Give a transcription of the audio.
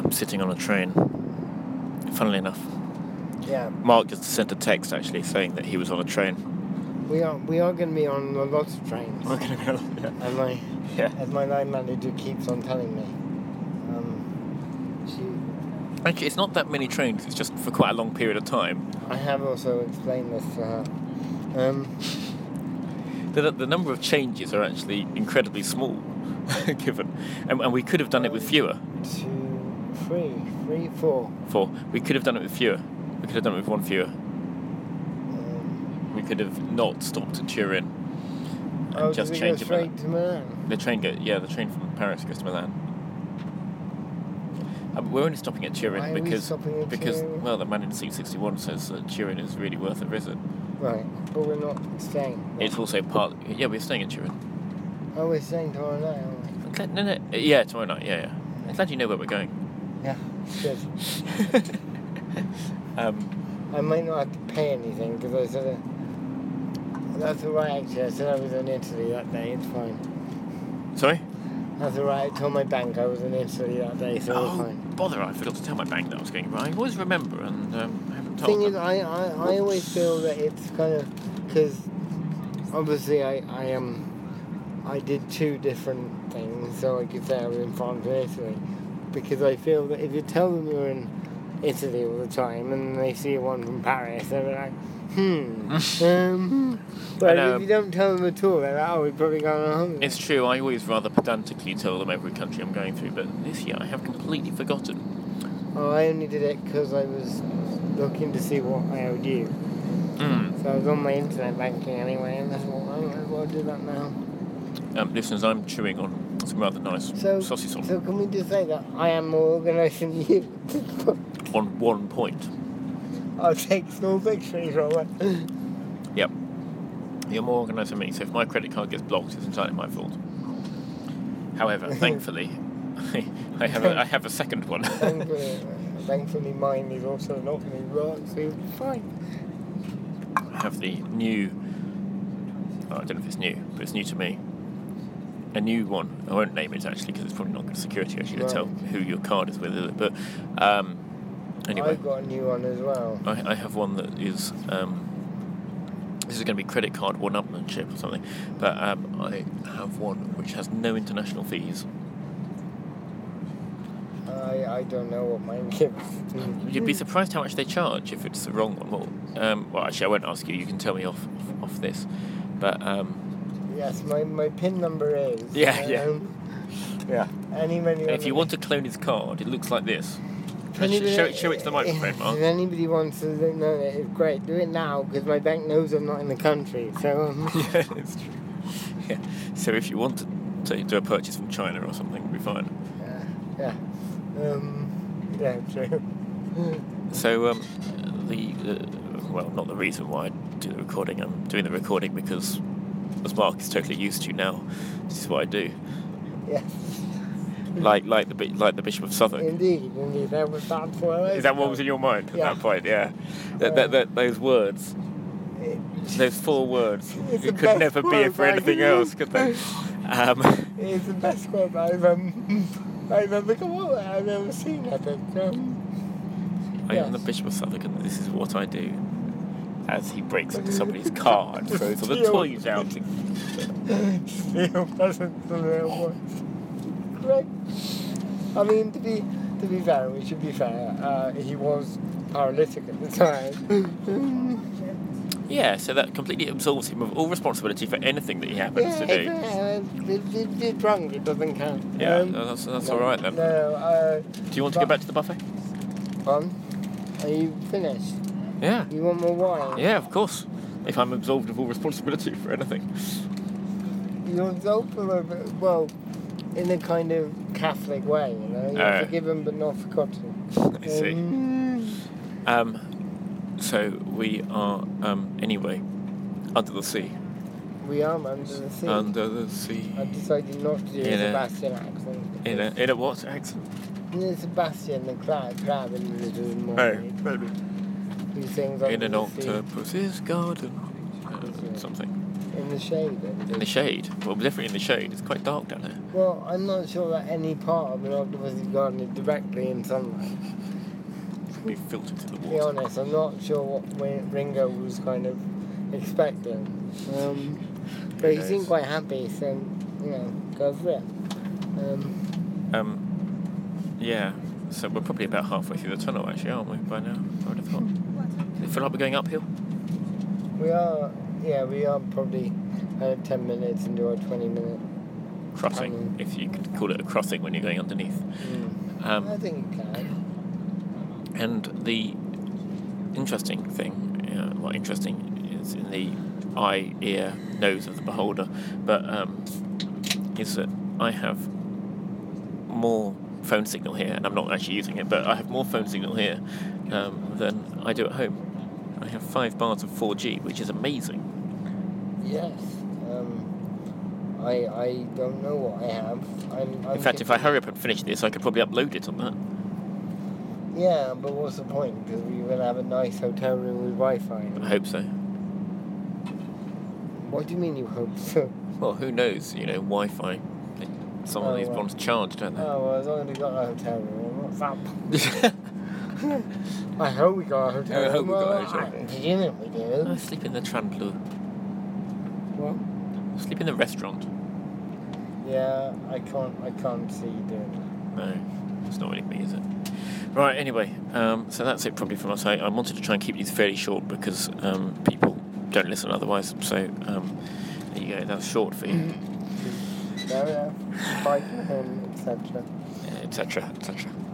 sitting on a train. Funnily enough. Yeah. Mark just sent a text actually saying that he was on a train. We are going to be on a lot of trains. We're going to be on, As my line manager keeps on telling me. Actually, it's not that many trains. It's just for quite a long period of time. I have also explained this to her. The number of changes are actually incredibly small, given, and we could have done it with fewer. 2, 3, 4. 4. We could have done it with fewer. We could have done it with one fewer. We could have not stopped at Turin and just changed it. Straight to Milan? The train from Paris goes to Milan. We're only stopping at Turin because well, the man in seat 61 says that Turin is really worth a visit. Right, but we're not staying. It's also we're staying in Turin. Oh, we're staying tomorrow night, aren't we? No, yeah, tomorrow night, yeah. I'm glad you know where we're going. Yeah, good. I might not have to pay anything because I said that's alright actually. I said I was in Italy that day, it's fine. Sorry? That's alright, I told my bank I was in Italy that day, so it's fine. Bother, I forgot to tell my bank that I was going, but I always remember and I haven't told thing them. is, I always feel that it's kind of, because obviously I did 2 different things, so I could say I was in France and Italy, because I feel that if you tell them you're in Italy all the time and they see one from Paris, they're like, but if you don't tell them at all, they're like, we've probably gone on holiday. It's true, I always rather pedantically tell them every country I'm going through, but this year I have completely forgotten. Oh, I only did it because I was looking to see what I owed you. So I was on my internet banking anyway, and that's what I'll do that now. Listeners, I'm chewing on some rather nice sausage. So can we just say that I am more organised than you? On one point. I'll take small victories, Robert. Yep. You're more organised than me, so if my credit card gets blocked, it's entirely my fault. However, thankfully, I have a second one. Thankfully, mine is also not going to be blocked, so you'll be fine. I have the new... I don't know if it's new, but it's new to me. A new one. I won't name it, actually, because it's probably not good security, actually, to tell who your card is with, is it? But... anyway, I've got a new one as well. I have one that is this is going to be credit card one-upmanship or something, but I have one which has no international fees. I don't know what mine gives. You'd be surprised how much they charge if it's the wrong one. Well, actually I won't ask you, you can tell me off this, but yes, my PIN number is yeah. If you want to clone his card, it looks like this. Show it to the microphone, Mark. If anybody wants to know it, it's great. Do it now, because my bank knows I'm not in the country. So yeah, it's true. Yeah. So if you want to do a purchase from China or something, it'll be fine. Yeah, true. So well, not the reason why I do the recording. I'm doing the recording because, as Mark is totally used to now, this is what I do. Yeah. Like the Bishop of Southwark. Indeed. That's what Is that what was in your mind at that point? Yeah. Those words. Those 4 words. It could never be for anything else, could they? It's the best quote I've ever seen, I think. I am the Bishop of Southwark, and this is what I do. As he breaks into somebody's car and throws all the toys out. Steal presents from their voice. Correct. I mean, to be fair, we should be fair. He was paralytic at the time. Yeah, so that completely absolves him of all responsibility for anything that he happens to do. If you're drunk, it doesn't count. Yeah, that's all right then. No. Do you want to go back to the buffet? Are you finished? Yeah. You want more wine? Yeah, of course. If I'm absolved of all responsibility for anything. You're absolved of it, well, in a kind of Catholic way, you know. You're forgiven but not forgotten. I see. So we are, anyway, under the sea. We are under the sea. Under the sea. I decided not to do a Sebastian accent. In a what accent? Sebastian the crab in the Little Mermaid. Maybe. He sings in an octopus's garden. Something. In the shade. In the shade? Well, definitely in the shade. It's quite dark down there. Well, I'm not sure that any part of an octopus's garden is directly in sunlight. Be filtered through the To be water. honest, I'm not sure what Ringo was kind of expecting. But he seemed quite happy, so, you know, go for it. Yeah. So we're probably about halfway through the tunnel, actually, aren't we, by now? I would have thought. Does it feel like we're going uphill? We are probably 10 minutes into our 20-minute Crossing, if you could call it a crossing when you're going underneath. I think you can. And the interesting thing, interesting is in the eye, ear, nose of the beholder, but is that I have more phone signal here, and I'm not actually using it, but I have more phone signal here than I do at home. I have 5 bars of 4G, which is amazing. Yes. I don't know what I have. In fact, if I hurry up and finish this, I could probably upload it on that. Yeah, but what's the point? Because we're going to have a nice hotel room with Wi-Fi. I hope so. What do you mean you hope so? Well, who knows? Wi-Fi. Some of these ones charge, don't they? Oh, well, as long as we got a hotel room, what's up? I hope we got a hotel room. I hope we got a hotel room. Did you think we do? I sleep in the Trandlu. What? Sleep in the restaurant. Yeah, I can't see you doing No, it's not really me, is it? Right, anyway, so that's it probably from us. I wanted to try and keep these fairly short because people don't listen otherwise. So there you go, that's short for you. that. Fair enough. Bye to him, etc. Etc., etc.